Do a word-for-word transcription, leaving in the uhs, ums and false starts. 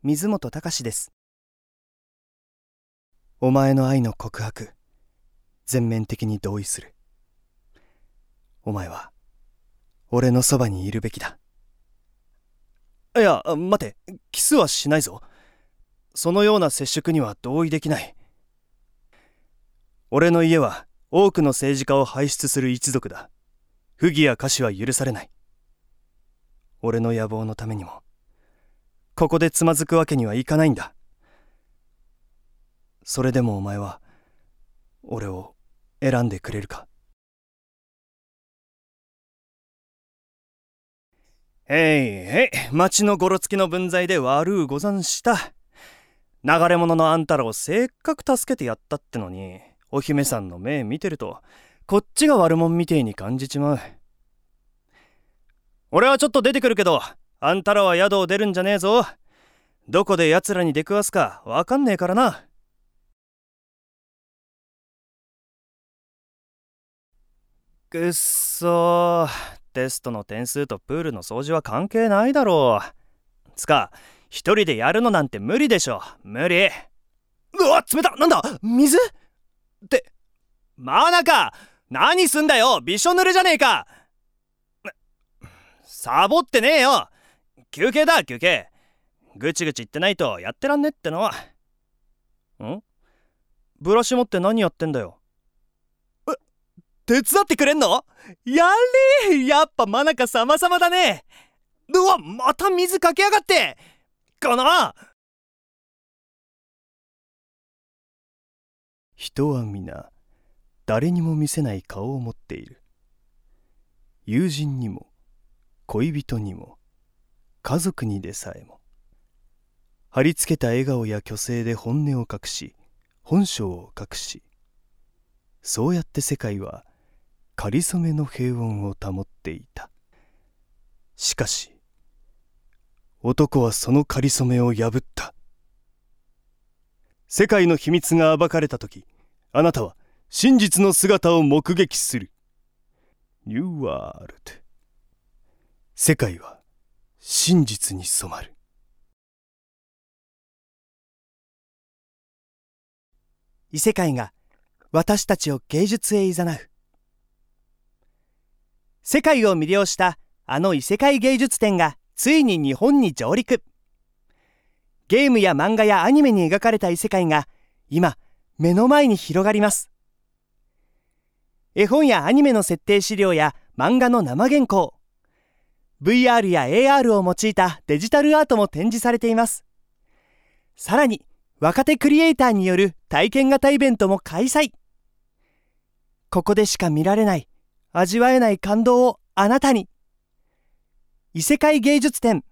水本隆です。お前の愛の告白、全面的に同意する。お前は俺のそばにいるべきだ。いや、待て、キスはしないぞ。そのような接触には同意できない。俺の家は多くの政治家を輩出する一族だ。不義や過失は許されない。俺の野望のためにもここでつまずくわけにはいかないんだ。それでもお前は俺を選んでくれるか。へいへい、町のごろつきの分際で悪うござんした。流れ者のあんたらをせっかく助けてやったってのに、お姫さんの目見てるとこっちが悪者みてえに感じちまう。俺はちょっと出てくるけど、あんたらは宿を出るんじゃねえぞ。どこで奴らに出くわすかわかんねえからな。くっそー、テストの点数とプールの掃除は関係ないだろう。つか一人でやるのなんて無理でしょ。無理。うわ、冷た。なんだ、水って。マナカ、何すんだよ、びしょ濡れじゃねえか。サボってねえよ。休憩だ、休憩。ぐちぐち言ってないとやってらんねっての。ん？ブラシ持って何やってんだよ。え、手伝ってくれんの？やれー、やっぱマナカ様々だね。うわ、また水かけやがって。この人は皆誰にも見せない顔を持っている。友人にも恋人にも家族にでさえも貼り付けた笑顔や虚勢で本音を隠し、本性を隠し、そうやって世界はかりそめの平穏を保っていた。しかし男はそのかりそめを破った。世界の秘密が暴かれたとき、あなたは真実の姿を目撃する。ニューワールド。世界は真実に染まる。異世界が私たちを芸術へ誘う。世界を魅了したあの異世界芸術展がついに日本に上陸。ゲームや漫画やアニメに描かれた異世界が今目の前に広がります。絵本やアニメの設定資料や漫画の生原稿、 ブイアール や エーアール を用いたデジタルアートも展示されています。さらに若手クリエイターによる体験型イベントも開催。ここでしか見られない、味わえない感動をあなたに。異世界芸術展